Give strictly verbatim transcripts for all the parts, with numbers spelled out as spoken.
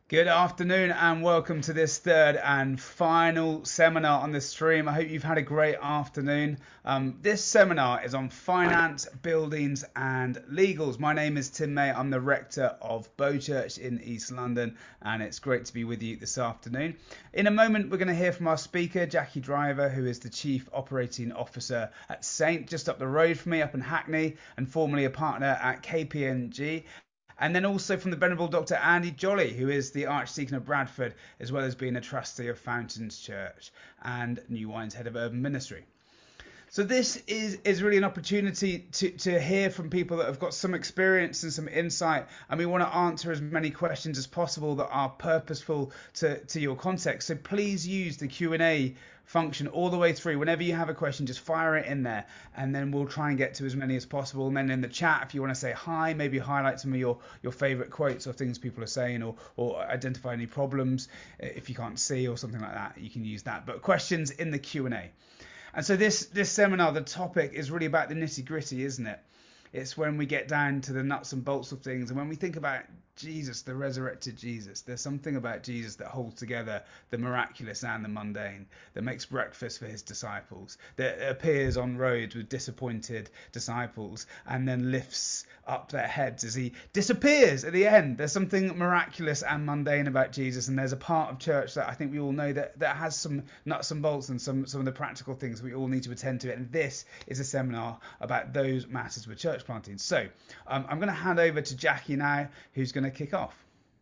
Good afternoon and welcome to this third and final seminar on the stream. I hope you've had a great afternoon. Um, this seminar is on finance, buildings and legals. My name is Tim May. I'm the rector of Bow Church in East London, and it's great to be with you this afternoon. In a moment, we're going to hear from our speaker, Jackie Driver, who is the Chief Operating Officer at Saint, just up the road from me up in Hackney, and formerly a partner at K P N G. And then also from the Venerable Doctor Andy Jolly, who is the Archdeacon of Bradford, as well as being a trustee of Fountains Church and New Wine's head of urban ministry. So this is, is really an opportunity to, to hear from people that have got some experience and some insight, and we want to answer as many questions as possible that are purposeful to, to your context. So please use the Q and A function all the way through. Whenever you have a question, just fire it in there, and then we'll try and get to as many as possible. And then in the chat, if you want to say hi, maybe highlight some of your, your favorite quotes or things people are saying, or, or identify any problems if you can't see or something like that, you can use that. But questions in the Q and A. And so this, this seminar, the topic is really about the nitty gritty, isn't it? It's when we get down to the nuts and bolts of things. And when we think about Jesus, the resurrected Jesus, there's something about Jesus that holds together the miraculous and the mundane, that makes breakfast for his disciples, that appears on roads with disappointed disciples and then lifts up their heads as he disappears at the end. There's something miraculous and mundane about Jesus, and there's a part of church that I think we all know that, that has some nuts and bolts and some, some of the practical things we all need to attend to. And this is a seminar about those matters with church planting. So um, I'm going to hand over to Jackie now, who's going to kick off.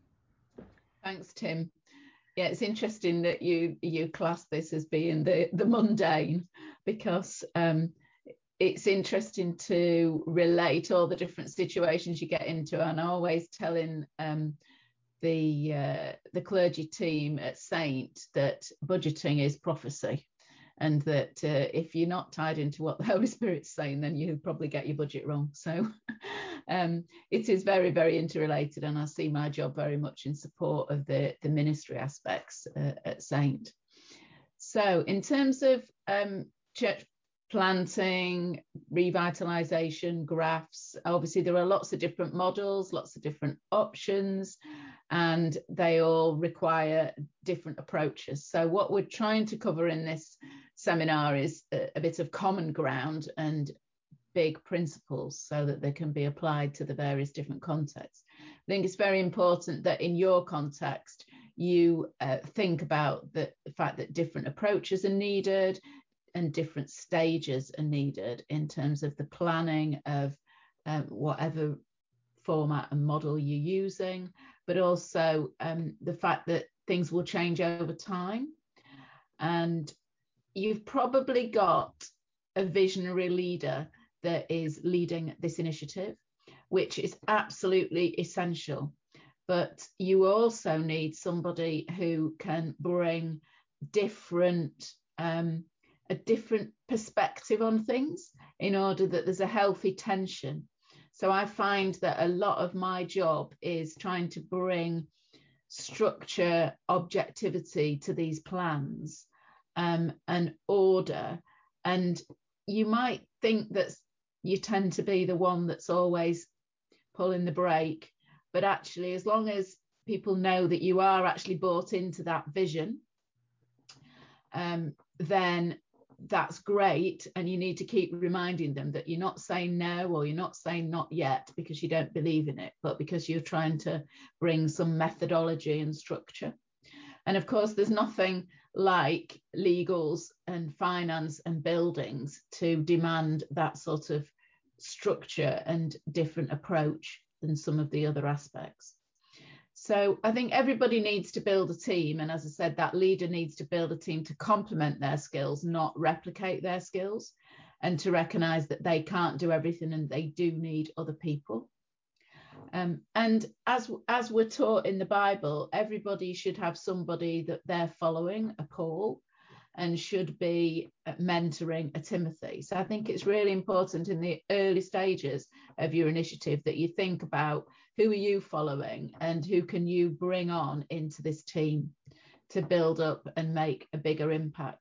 Thanks, Tim. Yeah, it's interesting that you you class this as being the the mundane, because um, it's interesting to relate all the different situations you get into. And I'm always telling um, the uh, the clergy team at Saint that budgeting is prophecy, and that uh, if you're not tied into what the Holy Spirit's saying, then you probably get your budget wrong. So um, it is very, very interrelated, and I see my job very much in support of the, the ministry aspects uh, at Saint. So in terms of um, church planting, revitalisation, grafts, obviously there are lots of different models, lots of different options, and they all require different approaches. So what we're trying to cover in this seminar is a, a bit of common ground and big principles so that they can be applied to the various different contexts. I think it's very important that in your context, you uh, think about the, the fact that different approaches are needed and different stages are needed in terms of the planning of um, whatever format and model you're using, but also um, the fact that things will change over time. And you've probably got a visionary leader that is leading this initiative, which is absolutely essential. But you also need somebody who can bring different, um, a different perspective on things in order that there's a healthy tension. So I find that a lot of my job is trying to bring structure, objectivity to these plans, um, and order. And you might think that you tend to be the one that's always pulling the brake, but actually, as long as people know that you are actually bought into that vision, um, then that's great. And you need to keep reminding them that you're not saying no, or you're not saying not yet because you don't believe in it, but because you're trying to bring some methodology and structure. And of course, there's nothing like legals and finance and buildings to demand that sort of structure and different approach than some of the other aspects. So I think everybody needs to build a team. And as I said, that leader needs to build a team to complement their skills, not replicate their skills, and to recognize that they can't do everything and they do need other people. Um, and as, as we're taught in the Bible, everybody should have somebody that they're following, a Paul, and should be mentoring a Timothy. So I think it's really important in the early stages of your initiative that you think about who are you following and who can you bring on into this team to build up and make a bigger impact.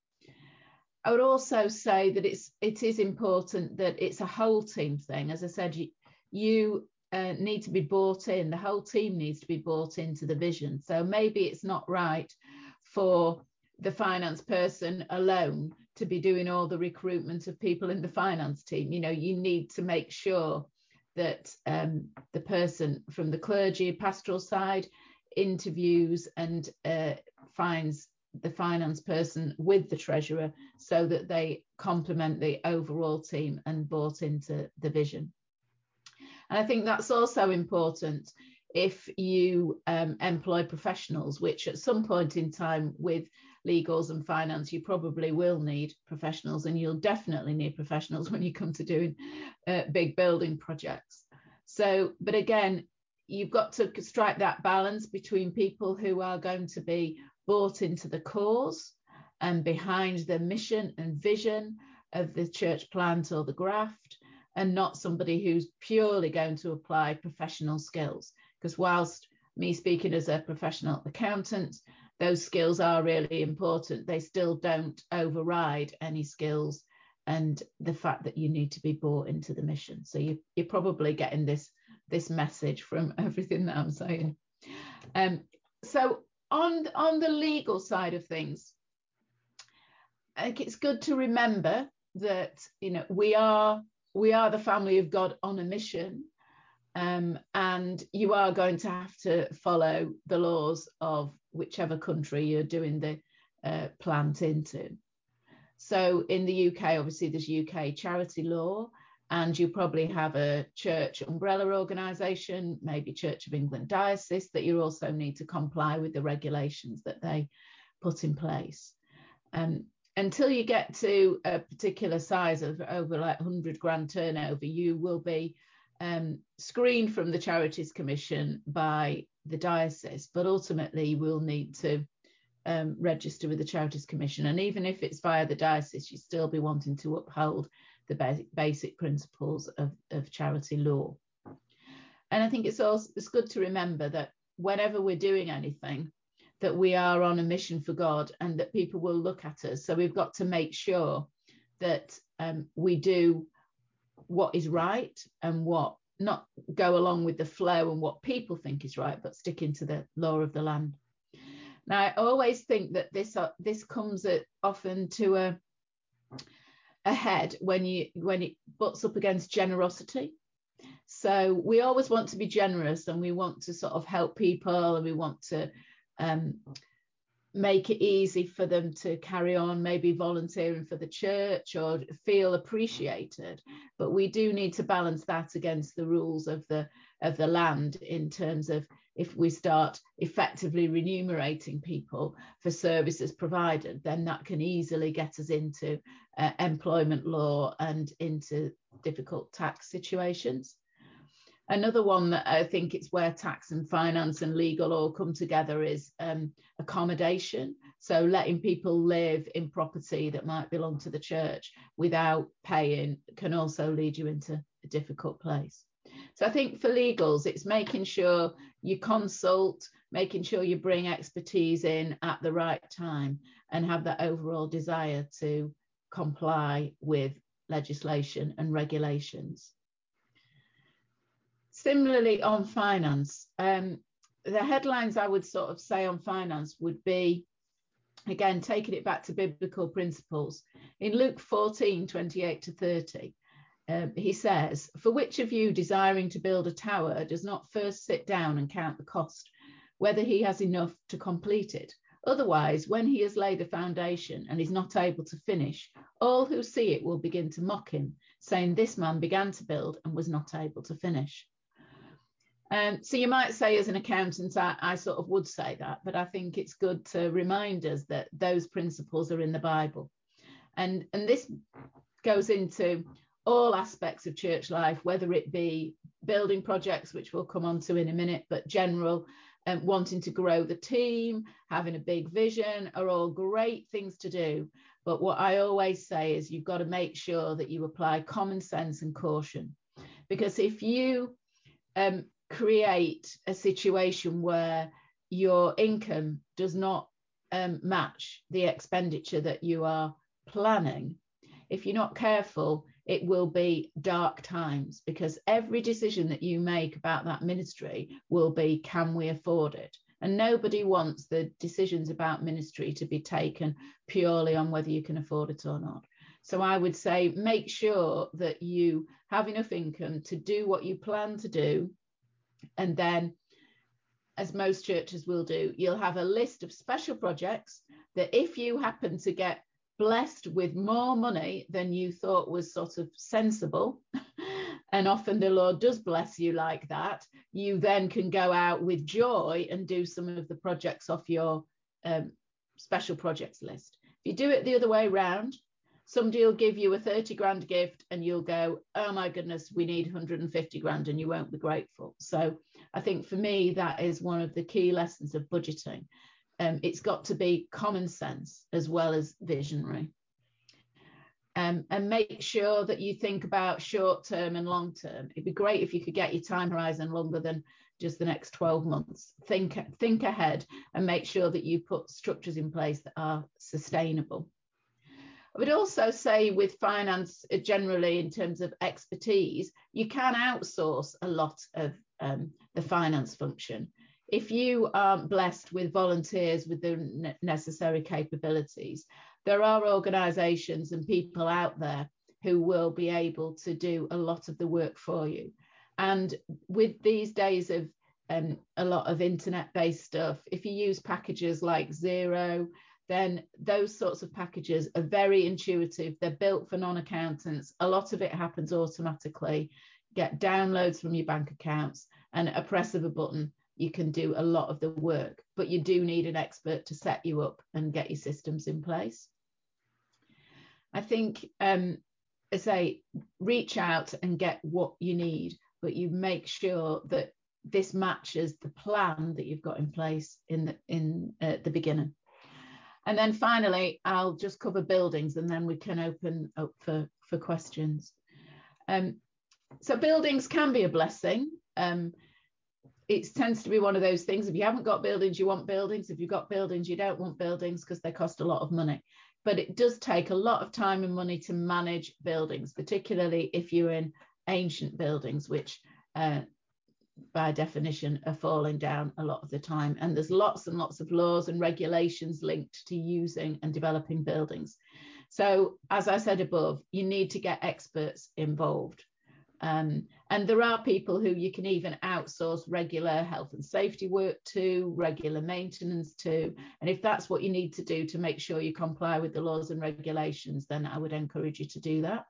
I would also say that it's it is important that it's a whole team thing. As I said, you, you uh, need to be bought in. The whole team needs to be bought into the vision. So maybe it's not right for the finance person alone to be doing all the recruitment of people in the finance team. You know, you need to make sure that um, the person from the clergy pastoral side interviews and uh, finds the finance person with the treasurer so that they complement the overall team and bought into the vision. And I think that's also important if you um, employ professionals, which at some point in time with legals and finance, you probably will need professionals, and you'll definitely need professionals when you come to doing uh, big building projects. So, but again, you've got to strike that balance between people who are going to be bought into the cause and behind the mission and vision of the church plant or the graft, and not somebody who's purely going to apply professional skills. Because whilst me speaking as a professional accountant, those skills are really important, they still don't override any skills and the fact that you need to be bought into the mission. So you, you're probably getting this, this message from everything that I'm saying. Um, so on, on the legal side of things, I think it's good to remember that, you know, we are we are the family of God on a mission, um, and you are going to have to follow the laws of whichever country you're doing the uh, plant into. So in the U K, obviously there's U K charity law, and you probably have a church umbrella organisation, maybe Church of England diocese, that you also need to comply with the regulations that they put in place. Um, until you get to a particular size of over like one hundred grand turnover, you will be um, screened from the Charities Commission by the diocese, but ultimately you will need to um, register with the Charities Commission. And even if it's via the diocese, you still be wanting to uphold the basic, basic principles of, of charity law. And I think it's also it's good to remember that whenever we're doing anything, that we are on a mission for God and that people will look at us. So we've got to make sure that um, we do what is right and what not go along with the flow and what people think is right, but sticking to the law of the land. Now, I always think that this uh, this comes at, often to a, a head when you when it butts up against generosity. So we always want to be generous and we want to sort of help people and we want to um, make it easy for them to carry on, maybe volunteering for the church or feel appreciated. But we do need to balance that against the rules of the of the land in terms of if we start effectively remunerating people for services provided, then that can easily get us into uh, employment law and into difficult tax situations. Another one that I think it's where tax and finance and legal all come together is um, accommodation. So letting people live in property that might belong to the church without paying can also lead you into a difficult place. So I think for legals, it's making sure you consult, making sure you bring expertise in at the right time and have that overall desire to comply with legislation and regulations. Similarly on finance, um, the headlines I would sort of say on finance would be, again, taking it back to biblical principles. In Luke fourteen, twenty-eight to thirty, um, he says, "For which of you desiring to build a tower does not first sit down and count the cost, whether he has enough to complete it? Otherwise, when he has laid the foundation and is not able to finish, all who see it will begin to mock him, saying, 'This man began to build and was not able to finish.'" Um, so you might say as an accountant, I, I sort of would say that, but I think it's good to remind us that those principles are in the Bible. And, and this goes into all aspects of church life, whether it be building projects, which we'll come on to in a minute, but general, um, wanting to grow the team, having a big vision are all great things to do. But what I always say is you've got to make sure that you apply common sense and caution. Because if you um, create a situation where your income does not um, match the expenditure that you are planning, if you're not careful, it will be dark times, because every decision that you make about that ministry will be, can we afford it? And nobody wants the decisions about ministry to be taken purely on whether you can afford it or not. So I would say make sure that you have enough income to do what you plan to do. And then, as most churches will do, you'll have a list of special projects that if you happen to get blessed with more money than you thought was sort of sensible, and often the Lord does bless you like that, you then can go out with joy and do some of the projects off your um, special projects list. If you do it the other way around, somebody will give you a thirty grand gift and you'll go, oh my goodness, we need one hundred fifty grand, and you won't be grateful. So I think for me, that is one of the key lessons of budgeting. Um, it's got to be common sense as well as visionary. Um, and make sure that you think about short term and long term. It'd be great if you could get your time horizon longer than just the next twelve months. Think, think ahead and make sure that you put structures in place that are sustainable. I would also say with finance generally, in terms of expertise, you can outsource a lot of um, the finance function. If you aren't blessed with volunteers with the necessary capabilities, there are organisations and people out there who will be able to do a lot of the work for you. And with these days of um, a lot of internet-based stuff, if you use packages like Xero, then those sorts of packages are very intuitive. They're built for non-accountants. A lot of it happens automatically. Get downloads from your bank accounts, and at a press of a button, you can do a lot of the work. But you do need an expert to set you up and get your systems in place. I think, um, I say, reach out and get what you need, but you make sure that this matches the plan that you've got in place in the, in uh, the beginning. And then finally, I'll just cover buildings, and then we can open up for, for questions. Um, so buildings can be a blessing. Um, it tends to be one of those things. If you haven't got buildings, you want buildings. If you've got buildings, you don't want buildings, because they cost a lot of money. But it does take a lot of time and money to manage buildings, particularly if you're in ancient buildings, which uh, by definition are falling down a lot of the time. And there's lots and lots of laws and regulations linked to using and developing buildings. So as I said above, you need to get experts involved. Um, and there are people who you can even outsource regular health and safety work to, regular maintenance to. And if that's what you need to do to make sure you comply with the laws and regulations, then I would encourage you to do that.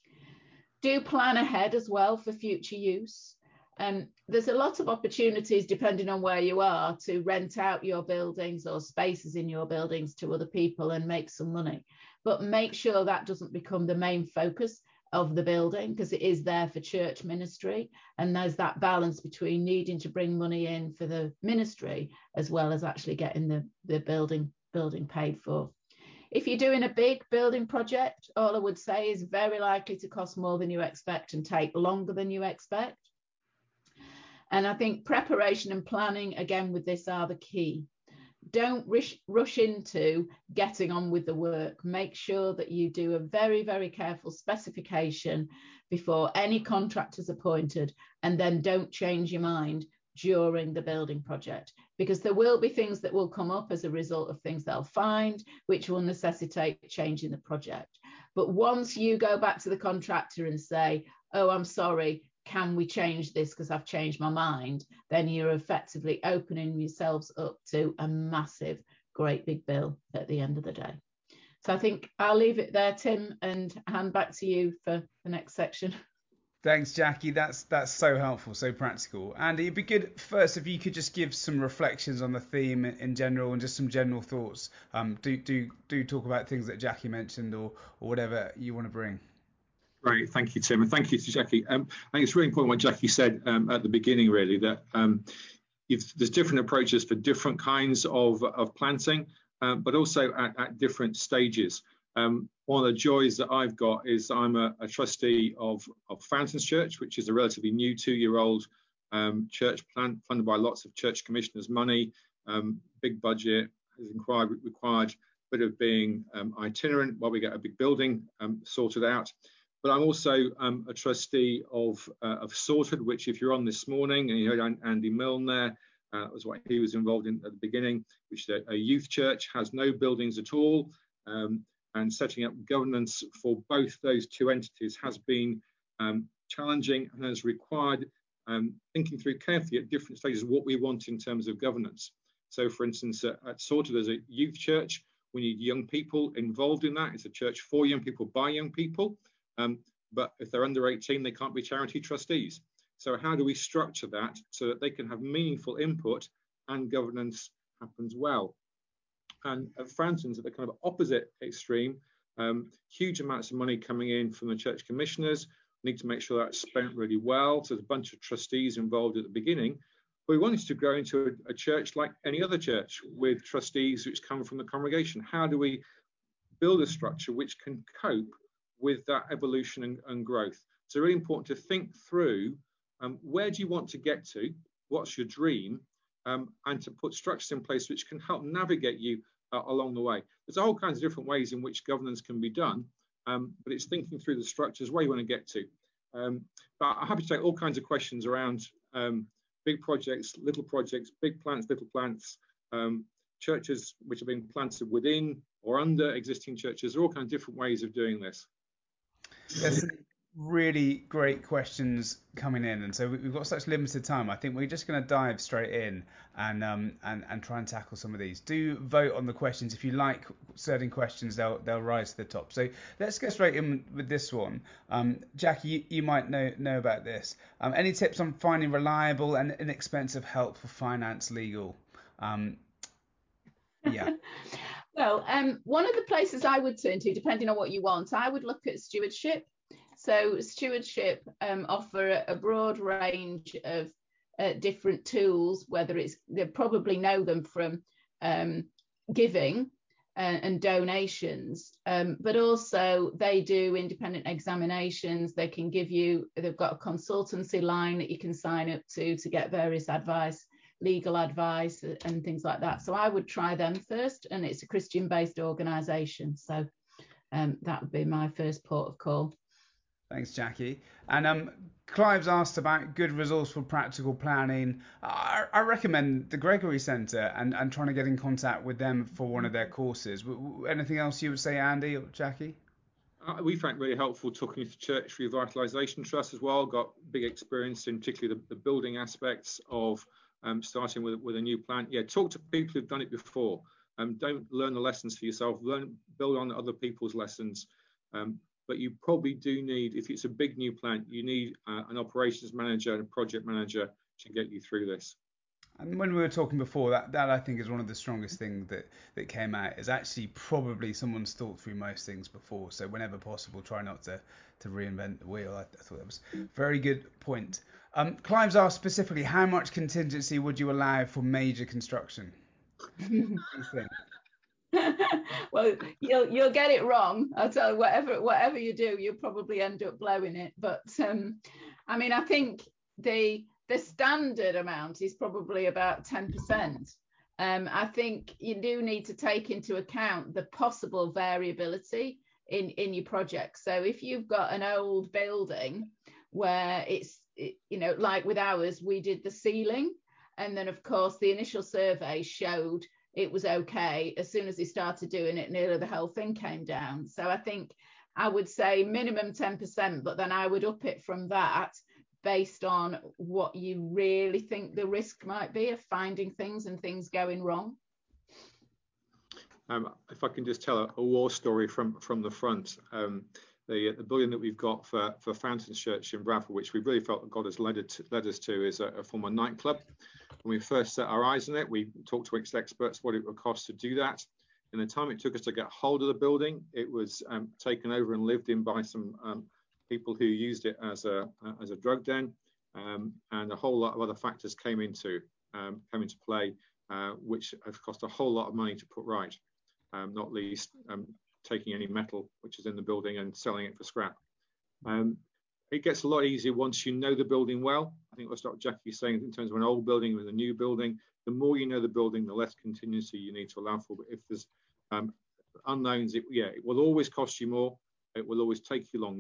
Do plan ahead as well for future use. Um, there's a lot of opportunities, depending on where you are, to rent out your buildings or spaces in your buildings to other people and make some money. But make sure that doesn't become the main focus of the building, because it is there for church ministry. And there's that balance between needing to bring money in for the ministry as well as actually getting the, the building, building paid for. If you're doing a big building project, all I would say is very likely to cost more than you expect and take longer than you expect. And I think preparation and planning, again, with this are the key. Don't rush, rush into getting on with the work. Make sure that you do a very, very careful specification before any contractor's appointed, and then don't change your mind during the building project, because there will be things that will come up as a result of things they'll find, which will necessitate changing the project. But once you go back to the contractor and say, oh, I'm sorry, can we change this because I've changed my mind, then you're effectively opening yourselves up to a massive, great big bill at the end of the day. So I think I'll leave it there, Tim, and hand back to you for the next section. Thanks, Jackie. That's that's so helpful, so practical. And it'd be good first if you could just give some reflections on the theme in general and just some general thoughts. Um, do do do talk about things that Jackie mentioned, or or whatever you want to bring. Great, thank you, Tim, and thank you to Jackie. Um, I think it's really important what Jackie said um, at the beginning, really, that um, if there's different approaches for different kinds of, of planting, uh, but also at, at different stages. Um, one of the joys that I've got is I'm a, a trustee of, of Fountains Church, which is a relatively new two-year-old um, church plan, funded by lots of church commissioners' money, um, big budget, has required, required a bit of being um, itinerant while we get a big building um, sorted out. but I'm also um, a trustee of, uh, of Sorted, which if you're on this morning, and you heard Andy Milne there, uh, was what he was involved in at the beginning, which is a, a youth church, has no buildings at all, um, and setting up governance for both those two entities has been um, challenging and has required um, thinking through carefully at different stages what we want in terms of governance. So, for instance, at, at Sorted as a youth church, we need young people involved in that. It's a church for young people by young people. Um, but if they're under eighteen, they can't be charity trustees. So how do we structure that so that they can have meaningful input and governance happens well? And at Fountains, at the kind of opposite extreme, um, huge amounts of money coming in from the church commissioners. We need to make sure that's spent really well. So there's a bunch of trustees involved at the beginning. But we wanted to grow into a, a church like any other church with trustees which come from the congregation. How do we build a structure which can cope with that evolution and, and growth? So really important to think through um, where do you want to get to, what's your dream, um, and to put structures in place which can help navigate you uh, along the way. There's a whole kinds of different ways in which governance can be done, um, but it's thinking through the structures where you want to get to. Um, but I'm happy to take all kinds of questions around um, big projects, little projects, big plants, little plants, um, churches which have been planted within or under existing churches. There are all kinds of different ways of doing this. There's some really great questions coming in, and so we've got such limited time. I think we're just going to dive straight in and um and, and try and tackle some of these. Do vote on the questions. If you like certain questions, they'll they'll rise to the top. So let's go straight in with this one. Um, Jackie, you, you might know know about this. Um, any tips on finding reliable and inexpensive help for finance legal? Um, yeah. Well, um, one of the places I would turn to, depending on what you want, I would look at stewardship. So stewardship um, offer a, a broad range of uh, different tools, whether it's, they probably know them from um, giving and, and donations, um, but also they do independent examinations. They can give you, they've got a consultancy line that you can sign up to to get various advice, legal advice and things like that. So I would try them first, and it's a Christian-based organisation. So um, that would be my first port of call. Thanks, Jackie. And um, Clive's asked about good resourceful practical planning. I, I recommend the Gregory Centre and, and trying to get in contact with them for one of their courses. Anything else you would say, Andy or Jackie? Uh, we found it really helpful talking to Church Revitalisation Trust as well. Got big experience in particularly the, the building aspects of um, starting with, with a new plant. Yeah, talk to people who've done it before. Um, don't learn the lessons for yourself. Learn, build on other people's lessons. Um, But you probably do need, if it's a big new plant, you need uh, an operations manager and a project manager to get you through this. And when we were talking before, that, that I think is one of the strongest things that, that came out, is actually probably someone's thought through most things before. So whenever possible, try not to, to reinvent the wheel. I, I thought that was a very good point. Um, Clive's asked specifically, how much contingency would you allow for major construction? What do you think? Well, you'll you'll get it wrong. I'll tell you, whatever whatever you do, you'll probably end up blowing it. But um, I mean, I think the the standard amount is probably about ten percent. Um, I think you do need to take into account the possible variability in in your project. So if you've got an old building where it's, you know, like with ours, we did the ceiling, and then of course the initial survey showed it was okay. As soon as they started doing it, nearly the whole thing came down. So I think I would say minimum ten percent, but then I would up it from that based on what you really think the risk might be of finding things and things going wrong. Um, if I can just tell a, a war story from, from the front. Um, the, the building that we've got for, for Fountains Church in Bradford, which we really felt that God has led, it to, led us to, is a, a former nightclub. When we first set our eyes on it, we talked to experts what it would cost to do that. In the time it took us to get hold of the building, it was um, taken over and lived in by some um, people who used it as a as a drug den, um, and a whole lot of other factors came into um, came into play, uh, which have cost a whole lot of money to put right. Um, not least um, taking any metal which is in the building and selling it for scrap. Um, It gets a lot easier once you know the building well. I think that's what Jackie's saying in terms of an old building with a new building. The more you know the building, the less contingency you need to allow for. But if there's um, unknowns, it, yeah, it will always cost you more. It will always take you longer.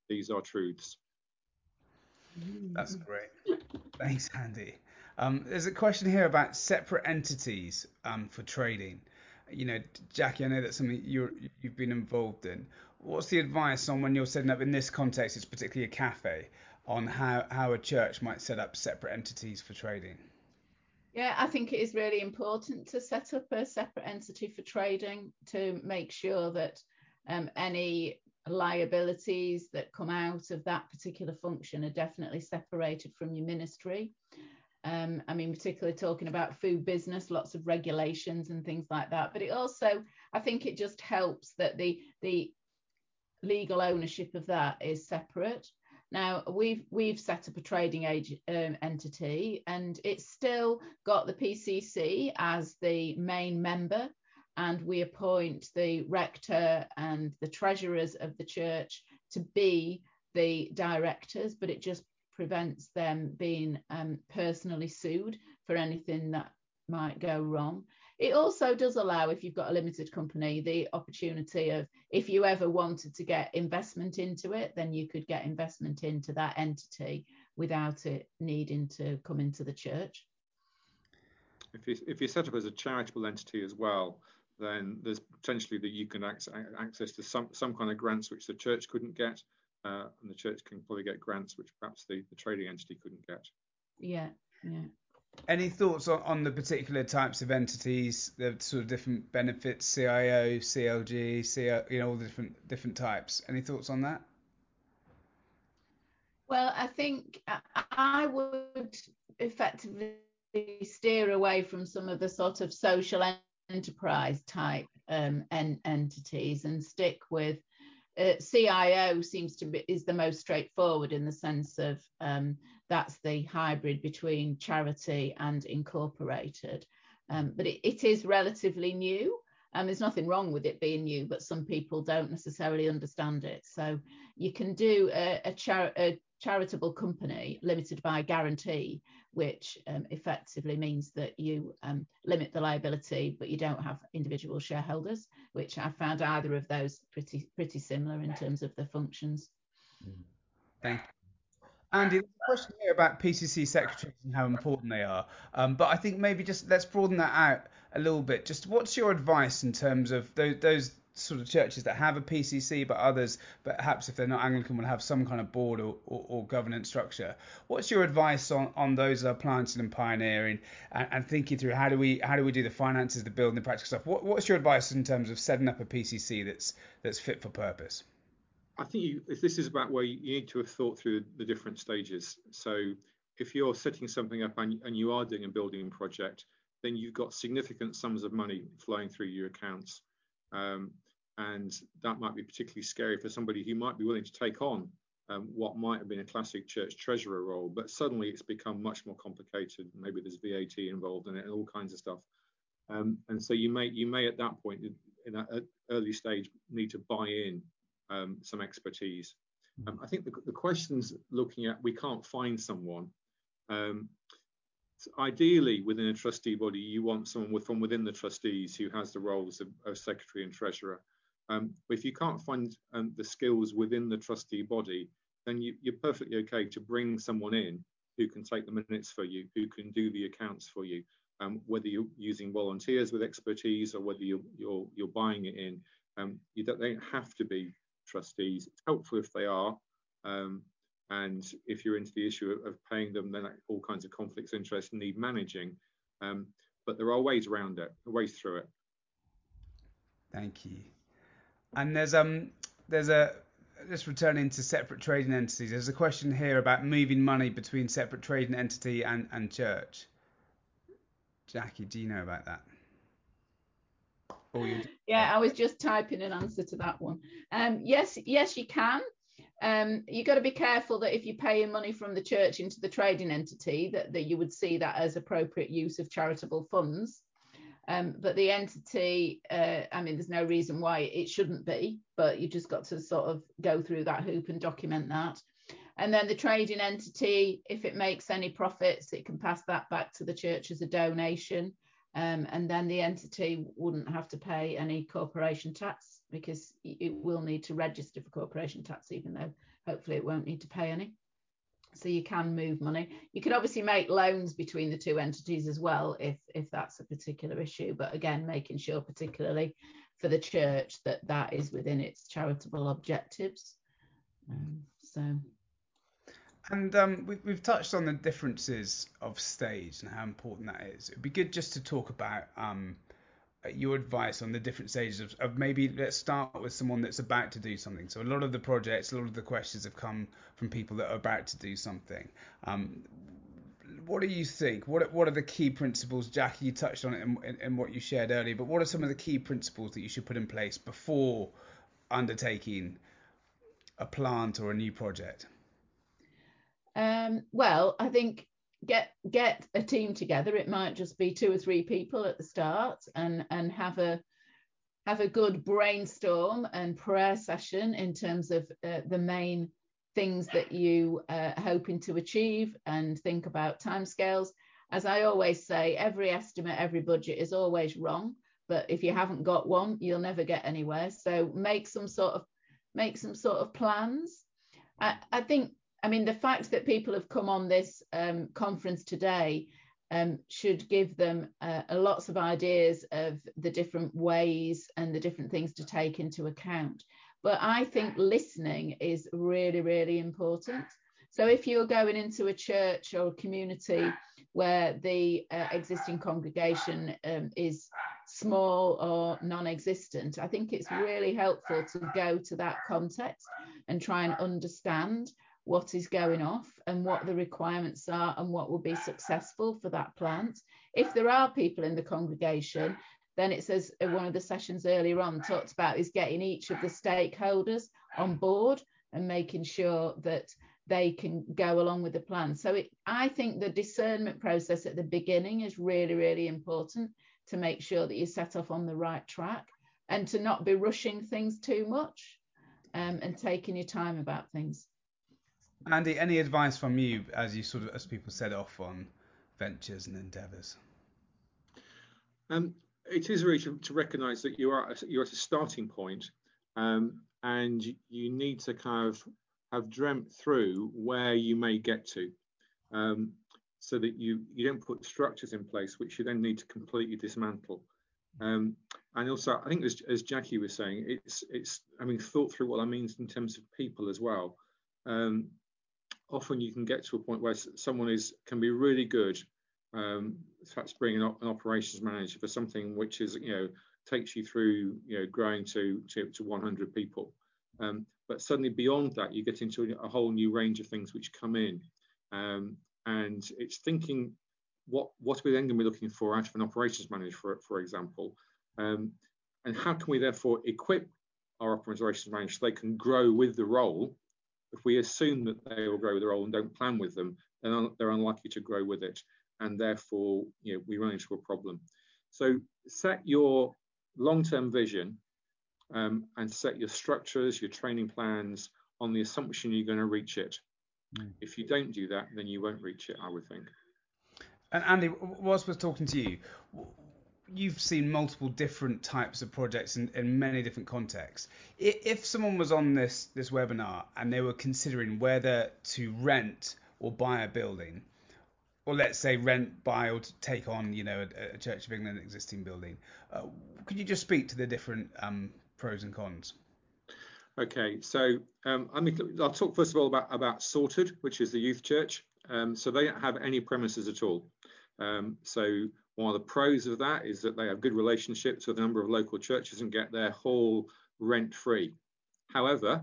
these are truths. That's great. Thanks, Andy. Um, there's a question here about separate entities um, for trading. You know, Jackie, I know that's something you're, you've been involved in. What's the advice on when you're setting up, in this context, it's particularly a cafe, on how, how a church might set up separate entities for trading? Yeah, I think it is really important to set up a separate entity for trading to make sure that um, any liabilities that come out of that particular function are definitely separated from your ministry. Um, I mean, particularly talking about food business, lots of regulations and things like that. But it also, I think it just helps that the the legal ownership of that is separate. Now, we've we've set up a trading age, um, entity, and it's still got the P C C as the main member, and we appoint the rector and the treasurers of the church to be the directors, but it just prevents them being um, personally sued for anything that might go wrong. It also does allow, if you've got a limited company, the opportunity of, if you ever wanted to get investment into it, then you could get investment into that entity without it needing to come into the church. If you, if you set up as a charitable entity as well, then there's potentially that you can access, access to some, some kind of grants which the church couldn't get, uh, and the church can probably get grants which perhaps the, the trading entity couldn't get. Yeah, yeah. Any thoughts on, on the particular types of entities, the sort of different benefits, C I O, C L G, C O, you know, all the different different types? Any thoughts on that? Well, I think I would effectively steer away from some of the sort of social enterprise type um, en entities and stick with uh, C I O seems to be is the most straightforward in the sense of um, that's the hybrid between charity and incorporated. Um, but it, it is relatively new. And there's nothing wrong with it being new, but some people don't necessarily understand it. So you can do a, a, char a charitable company limited by guarantee, which um, effectively means that you um, limit the liability, but you don't have individual shareholders, which I found either of those pretty pretty similar in terms of the functions. Thank you. Andy, there's a question here about P C C secretaries and how important they are. Um, but I think maybe just let's broaden that out a little bit. Just what's your advice in terms of those, those sort of churches that have a P C C, but others, but perhaps if they're not Anglican, will have some kind of board or, or, or governance structure? What's your advice on, on those that are planting and pioneering and, and thinking through how do we how do we do the finances, the building, the practical stuff? What, what's your advice in terms of setting up a P C C that's that's fit for purpose? I think you, if this is about where you need to have thought through the different stages. So if you're setting something up and, and you are doing a building project, then you've got significant sums of money flowing through your accounts. Um, and that might be particularly scary for somebody who might be willing to take on um, what might have been a classic church treasurer role, but suddenly it's become much more complicated. Maybe there's V A T involved in it and all kinds of stuff. Um, and so you may, you may at that point, in that early stage, need to buy in Um, some expertise. Um, I think the, the question's looking at, we can't find someone. Um, so ideally, within a trustee body, you want someone with, from within the trustees who has the roles of, of secretary and treasurer. Um, but if you can't find um, the skills within the trustee body, then you, you're perfectly okay to bring someone in who can take the minutes for you, who can do the accounts for you, um, whether you're using volunteers with expertise or whether you're, you're, you're buying it in. Um, you don't, they don't have to be trustees. It's helpful if they are, um, and if you're into the issue of, of paying them, then all kinds of conflicts of interest need managing, um, but there are ways around it, ways through it. Thank you. And there's um there's a just returning to separate trading entities, there's a question here about moving money between separate trading entity and and church. Jackie, do you know about that? Or you yeah, I was just typing an answer to that one. Um, yes, yes, you can. Um, you've got to be careful that if you're paying money from the church into the trading entity, that, that you would see that as appropriate use of charitable funds. Um, but the entity, uh, I mean, there's no reason why it shouldn't be, but you just got to sort of go through that hoop and document that. And then the trading entity, if it makes any profits, it can pass that back to the church as a donation. Um, and then the entity wouldn't have to pay any corporation tax because it will need to register for corporation tax, even though hopefully it won't need to pay any. So you can move money. You can obviously make loans between the two entities as well if if that's a particular issue, but again, making sure particularly for the church that that is within its charitable objectives. Um, so and um, we've, we've touched on the differences of stage and how important that is. It'd be good just to talk about um, your advice on the different stages of, of maybe let's start with someone that's about to do something. So a lot of the projects, a lot of the questions have come from people that are about to do something. Um, what do you think? What what are the key principles? Jackie, you touched on it in, in, in what you shared earlier, but what are some of the key principles that you should put in place before undertaking a plant or a new project? Um, well, I think get get a team together. It might just be two or three people at the start, and and have a have a good brainstorm and prayer session in terms of uh, the main things that you are uh, hoping to achieve, and think about timescales. As I always say, every estimate, every budget is always wrong, but if you haven't got one, you'll never get anywhere. So make some sort of make some sort of plans. I, I think, I mean, the fact that people have come on this um, conference today um, should give them uh, lots of ideas of the different ways and the different things to take into account. But I think listening is really, really important. So if you're going into a church or a community where the uh, existing congregation um, is small or non-existent, I think it's really helpful to go to that context and try and understand what is going off and what the requirements are and what will be successful for that plant. If there are people in the congregation, then it's, as one of the sessions earlier on talked about, is getting each of the stakeholders on board and making sure that they can go along with the plan. So it, I think the discernment process at the beginning is really, really important to make sure that you set off on the right track and to not be rushing things too much um, and taking your time about things. Andy, any advice from you as you sort of, as people set off on ventures and endeavours? Um, it is really to, to recognise that you are you're at a starting point, um, and you need to kind of have dreamt through where you may get to, um, so that you you don't put structures in place which you then need to completely dismantle. Um, and also, I think as, as Jackie was saying, it's it's I mean thought through what that means in terms of people as well. Um, often you can get to a point where someone is can be really good. Um, perhaps bringing up an operations manager for something which is, you know, takes you through, you know, growing to to, to one hundred people. Um, but suddenly beyond that, you get into a whole new range of things which come in, um, and it's thinking what what we're then going to be looking for out of an operations manager, for for example, um, and how can we therefore equip our operations manager so they can grow with the role. If we assume that they will grow with the role and don't plan with them, then they're unlikely to grow with it. And therefore, you know, we run into a problem. So set your long-term vision um, and set your structures, your training plans on the assumption you're going to reach it. Mm. If you don't do that, then you won't reach it, I would think. And Andy, whilst we're talking to you, you've seen multiple different types of projects in, in many different contexts. If someone was on this this webinar and they were considering whether to rent or buy a building, or let's say rent, buy, or take on, you know, a, a Church of England existing building, uh, could you just speak to the different um, pros and cons? Okay, so um, I mean, I'll talk first of all about about Sorted, which is the youth church. Um, so they don't have any premises at all. Um, so one of the pros of that is that they have good relationships with a number of local churches and get their hall rent free. However,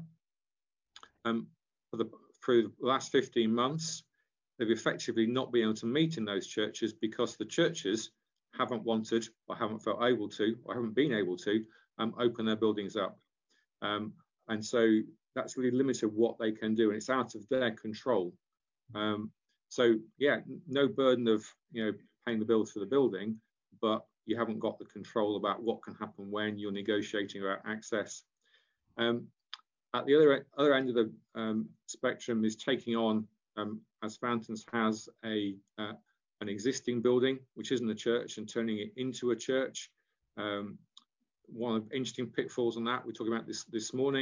um, for the, through the last fifteen months, they've effectively not been able to meet in those churches because the churches haven't wanted or haven't felt able to or haven't been able to um, open their buildings up. Um, and so that's really limited what they can do, and it's out of their control. Um, so yeah, no burden of, you know, paying the bills for the building, but you haven't got the control about what can happen when you're negotiating about access. Um, at the other other end of the um, spectrum is taking on, um, as Fountains has, a uh, an existing building which isn't a church and turning it into a church. Um, one of the interesting pitfalls on that we're talking about this this morning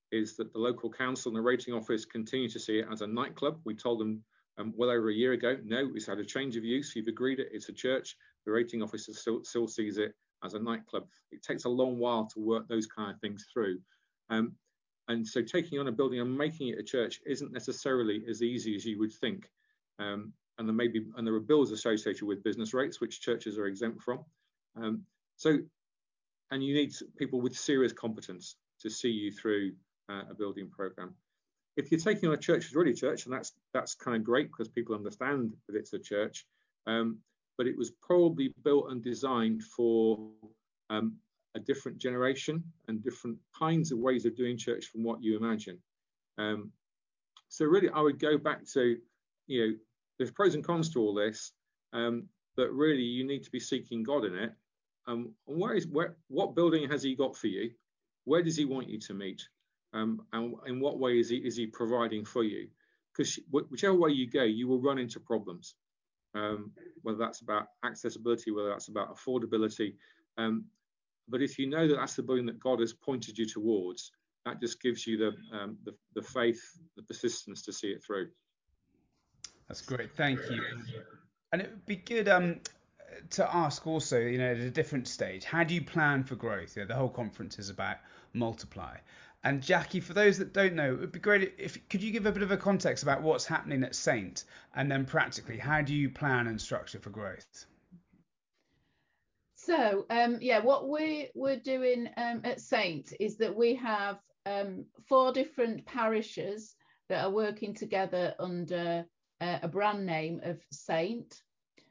is that the local council and the rating office continue to see it as a nightclub. We told them um, well over a year ago, no, it's had a change of use. You've agreed it, it's a church. The rating officer still, still sees it as a nightclub. It takes a long while to work those kind of things through. Um, and so taking on a building and making it a church isn't necessarily as easy as you would think. Um, and there may be, and there are bills associated with business rates, which churches are exempt from. Um, so, and you need people with serious competence to see you through uh, a building program. If you're taking on a church that's already a church, and that's that's kind of great because people understand that it's a church, um, but it was probably built and designed for um, a different generation and different kinds of ways of doing church from what you imagine. Um, so really, I would go back to, you know, there's pros and cons to all this, um, but really you need to be seeking God in it. Um, and where is where what building has He got for you? Where does He want you to meet? Um, and in what way is he is he providing for you? Because whichever way you go, you will run into problems. Um, whether that's about accessibility, whether that's about affordability. Um, but if you know that that's the building that God has pointed you towards, that just gives you the um, the, the faith, the persistence to see it through. That's great, thank you. And it would be good um, to ask also, you know, at a different stage, how do you plan for growth? You know, the whole conference is about multiply. And Jackie, for those that don't know, it would be great if could you give a bit of a context about what's happening at Saint, and then practically, how do you plan and structure for growth? So um, yeah, what we we're doing um, at Saint is that we have um, four different parishes that are working together under uh, a brand name of Saint,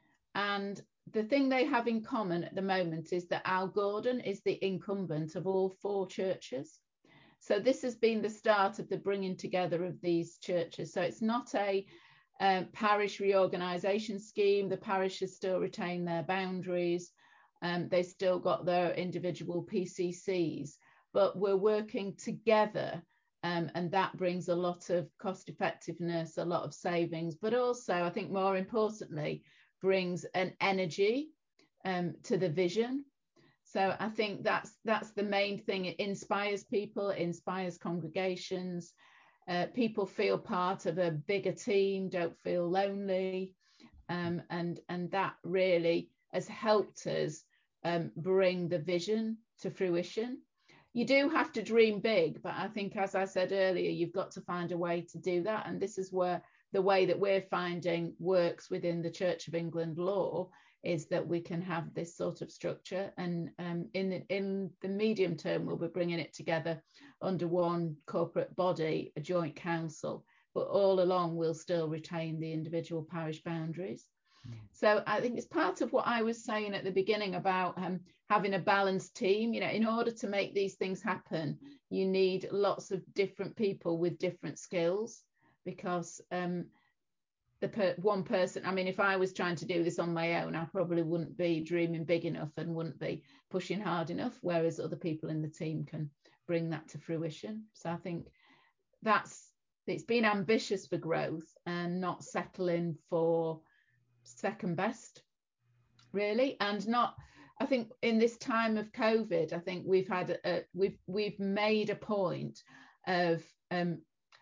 and the thing they have in common at the moment is that Al Gordon is the incumbent of all four churches. So this has been the start of the bringing together of these churches. So it's not a um, parish reorganisation scheme. The parishes still retain their boundaries. Um, they still got their individual P C Cs, but we're working together, um, and that brings a lot of cost effectiveness, a lot of savings, but also, I think more importantly, brings an energy um, to the vision. So I think that's that's the main thing. It inspires people, it inspires congregations. Uh, people feel part of a bigger team, don't feel lonely, um, and and that really has helped us um, bring the vision to fruition. You do have to dream big, but I think, as I said earlier, you've got to find a way to do that, and this is where the way that we're finding works within the Church of England law is that we can have this sort of structure, and um, in, the, in the medium term we'll be bringing it together under one corporate body, a joint council, but all along we'll still retain the individual parish boundaries. Mm. So I think it's part of what I was saying at the beginning about um, having a balanced team. You know, in order to make these things happen, you need lots of different people with different skills, because um, the per one person, I mean, if I was trying to do this on my own, I probably wouldn't be dreaming big enough and wouldn't be pushing hard enough, whereas other people in the team can bring that to fruition. So I think that's, it's been ambitious for growth and not settling for second best, really. And not, I think in this time of COVID, I think we've had, a, we've, we've made a point of um,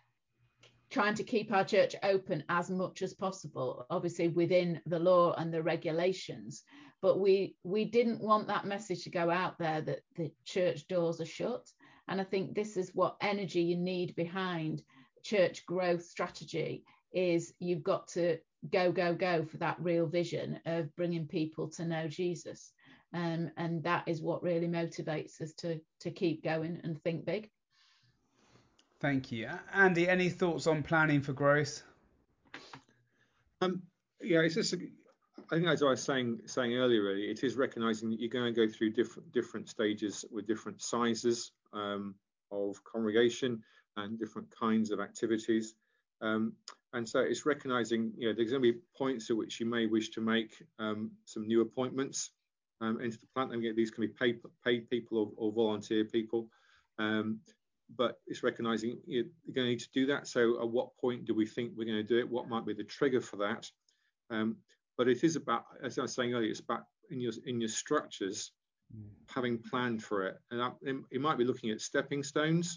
trying to keep our church open as much as possible, obviously within the law and the regulations, but we we didn't want that message to go out there that the church doors are shut. And I think this is what energy you need behind church growth strategy is. You've got to go go go for that real vision of bringing people to know Jesus, um, and that is what really motivates us to to keep going and think big. Thank you. Andy, any thoughts on planning for growth? Um, yeah, it's just, I think as I was saying saying earlier, really, it is recognising that you're going to go through different different stages with different sizes um, of congregation and different kinds of activities. Um, and so it's recognising, you know, there's going to be points at which you may wish to make um, some new appointments um, into the plant. And these can be paid, paid people or, or volunteer people. Um, but it's recognising you're going to need to do that. So at what point do we think we're going to do it? What might be the trigger for that? Um, but it is about, as I was saying earlier, it's about in your in your structures, mm. having planned for it. And that, it might be looking at stepping stones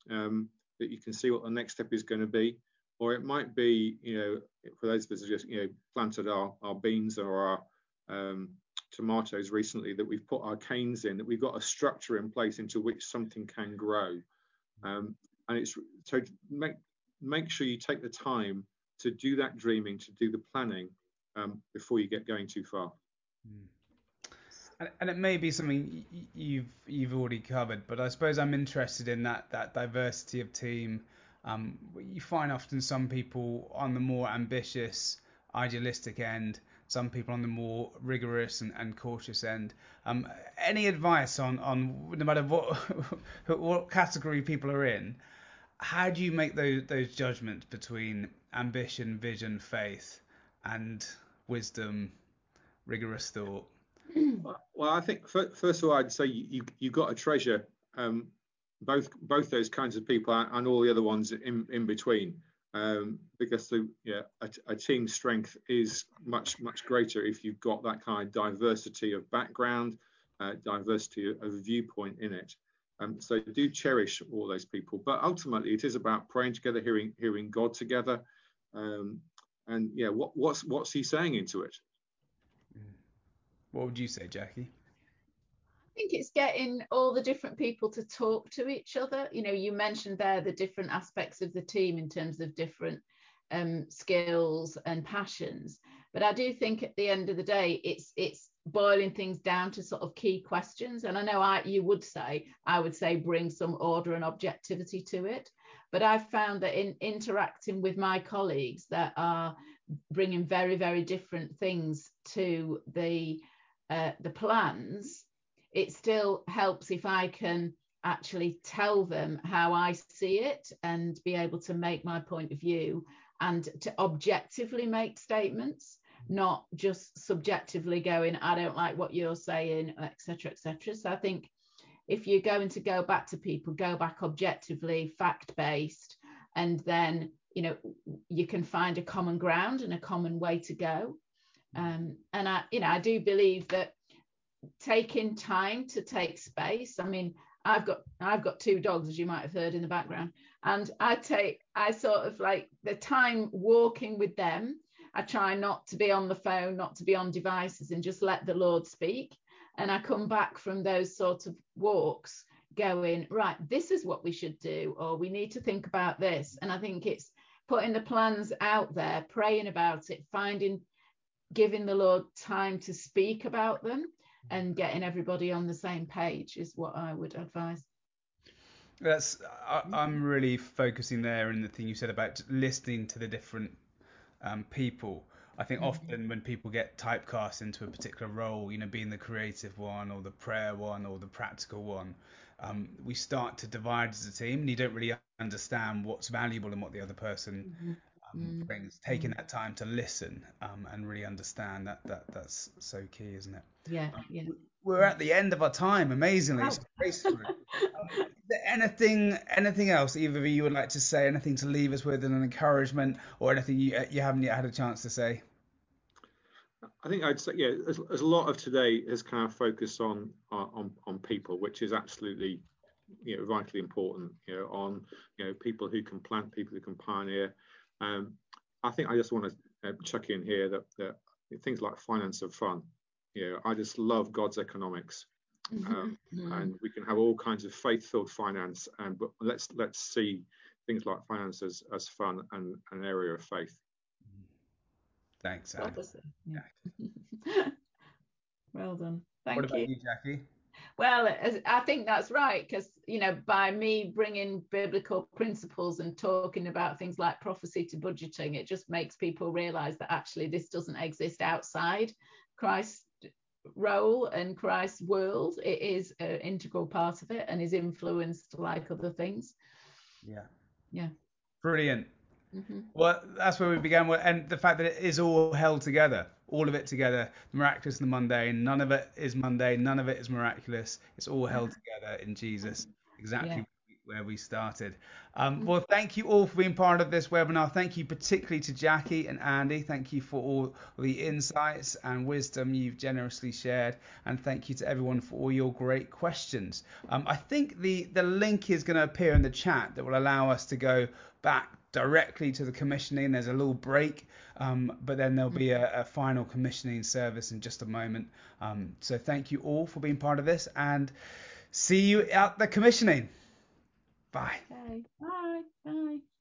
um, that you can see what the next step is going to be. Or it might be, you know, for those of us who just, you know, planted our, our beans or our um, tomatoes recently, that we've put our canes in, that we've got a structure in place into which something can grow. Um, and it's so make make sure you take the time to do that dreaming, to do the planning um, before you get going too far. Mm. And, and it may be something you've you've already covered, but I suppose I'm interested in that that diversity of team. Um, you find often some people on the more ambitious, idealistic end, some people on the more rigorous and, and cautious end. Um, any advice on, on no matter what what category people are in, how do you make those those judgments between ambition, vision, faith, and wisdom, rigorous thought? Well, I think first of all, I'd say you you've got to treasure um, both both those kinds of people and all the other ones in in between, um, because the yeah a, a team strength is much much greater if you've got that kind of diversity of background, uh, diversity of viewpoint in it. Um, so do cherish all those people, but ultimately it is about praying together, hearing hearing God together, um, and yeah, what what's what's He saying into it? What would you say, Jackie? I think it's getting all the different people to talk to each other. You know, you mentioned there the different aspects of the team in terms of different um, skills and passions. But I do think at the end of the day, it's it's boiling things down to sort of key questions. And I know I you would say, I would say bring some order and objectivity to it. But I've found that in interacting with my colleagues that are bringing very, very different things to the uh, the plans, it still helps if I can actually tell them how I see it and be able to make my point of view and to objectively make statements, not just subjectively going, I don't like what you're saying, et cetera, et cetera. So I think if you're going to go back to people, go back objectively, fact-based, and then, you know, you can find a common ground and a common way to go. Um, and I, you know, I do believe that taking time to take space. I mean, I've got I've got two dogs, as you might have heard in the background, and I take I sort of like the time walking with them. I try not to be on the phone, not to be on devices, and just let the Lord speak. And I come back from those sort of walks going, right, this is what we should do, or we need to think about this. And I think it's putting the plans out there, praying about it, finding, giving the Lord time to speak about them, and getting everybody on the same page is what I would advise. That's I, I'm really focusing there in the thing you said about listening to the different um, people. I think Mm-hmm. often when people get typecast into a particular role, you know, being the creative one or the prayer one or the practical one, um, we start to divide as a team, and you don't really understand what's valuable in what the other person Mm-hmm. um, brings. Taking that time to listen um, and really understand that that that's so key, isn't it? Yeah, Um, yeah. we're at the end of our time, amazingly. Oh. It's gracefully. Um, is there anything, anything else either of you would like to say? Anything to leave us with, an encouragement, or anything you you haven't yet had a chance to say? I think I'd say, yeah, as, as a lot of today has kind of focused on on on people, which is absolutely, you know, vitally important. You know, on you know people who can plant, people who can pioneer. Um, I think I just want to uh, chuck in here that, that things like finance are fun. You know, I just love God's economics, um, Mm-hmm. and we can have all kinds of faith-filled finance, and but let's let's see things like finance as, as fun and an area of faith. Thanks, Anne. Obviously, yeah. Well done. What Thank about you. you, Jackie? Well, as, I think that's right, because, you know, by me bringing biblical principles and talking about things like prophecy to budgeting, it just makes people realize that actually this doesn't exist outside Christ's role and Christ's world. It is an integral part of it and is influenced like other things. Yeah. Yeah. Brilliant. Mm-hmm. Well, that's where we began, and the fact that it is all held together, all of it together, the miraculous and the mundane. None of it is mundane, none of it is miraculous. It's all held together in Jesus, exactly Yeah. what where we started. Um, well, thank you all for being part of this webinar. Thank you particularly to Jackie and Andy. Thank you for all the insights and wisdom you've generously shared. And thank you to everyone for all your great questions. Um, I think the, the link is going to appear in the chat that will allow us to go back directly to the commissioning. There's a little break, um, but then there'll be a, a final commissioning service in just a moment. Um, so thank you all for being part of this, and see you at the commissioning. Bye. Okay. Bye. Bye.